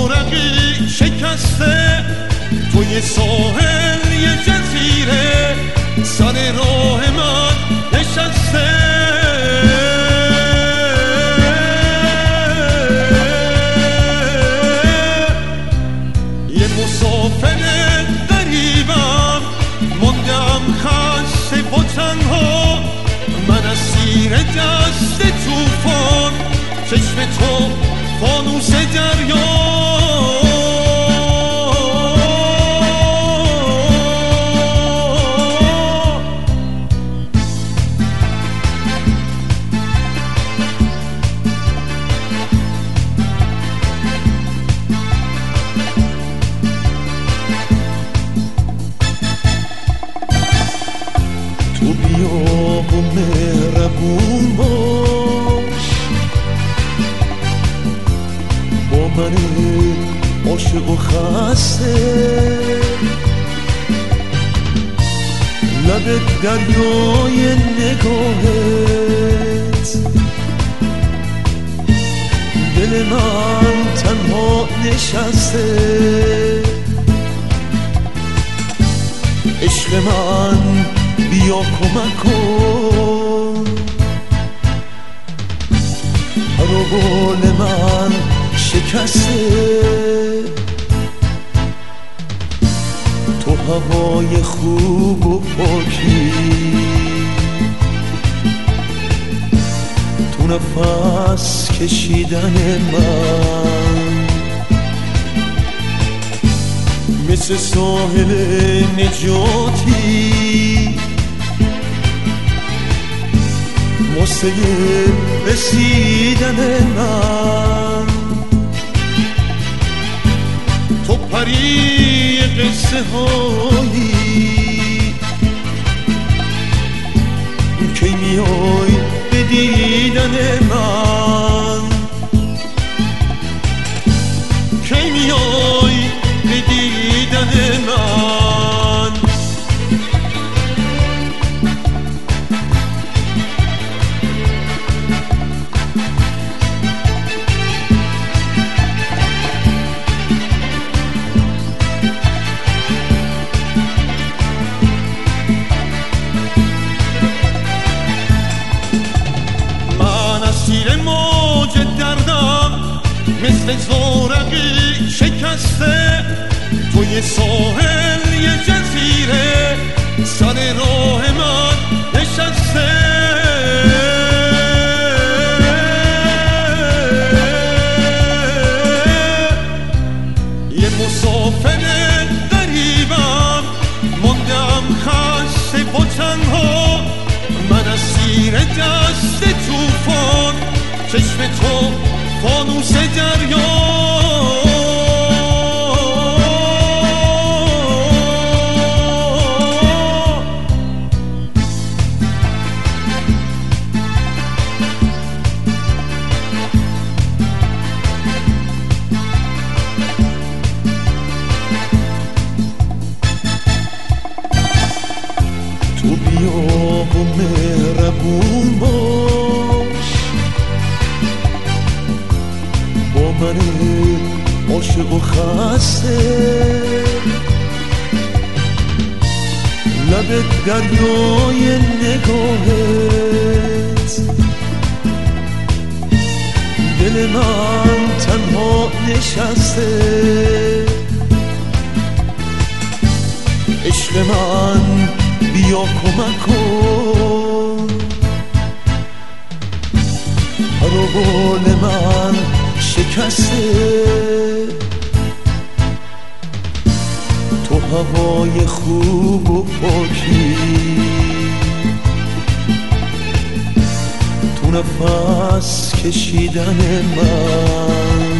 زورقی شکسته توی ساحل یه جزیره سر راه من نشسته یه مسافر غریبم موندم خسته و تنها من اسیر دست توفان چشم تو فانوس دریا تو بیا و مهربون باش با من عاشق و خسته لب دریای نگاهت دل من تنها نشسته عشق من بیا کمک کن پر و بال من شکسته تو هوای خوب و پاکی تو نفس کشیدن من مثل ساحل نجاتی واسه رسیدن من تو پری قصه هایی کی میای به دیدن من کی میای به دیدن من مثل زورقی شکسته توی ساحل یه جزیره سر راه من نشسته یه مسافر غریبم موندم خسته و تنها من اسیر دست توفان چشم تو فانوس دریا تو بیا و مهربون باش با من عاشق و خسته لب دریای نگاهت دل من تنها نشسته عشق من بیا کمک کن پر و بال من شکسته تو هوای خوب و پاکی تو نفس کشیدن من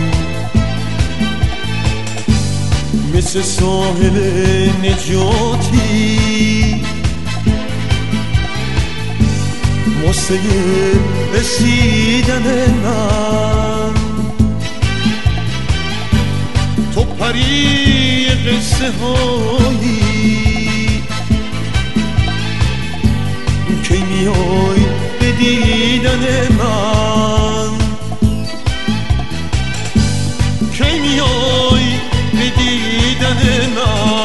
مثل ساحل نجاتی واسه رسیدن من تو پری قصه هایی کی میای به دیدن من کی میای به دیدن من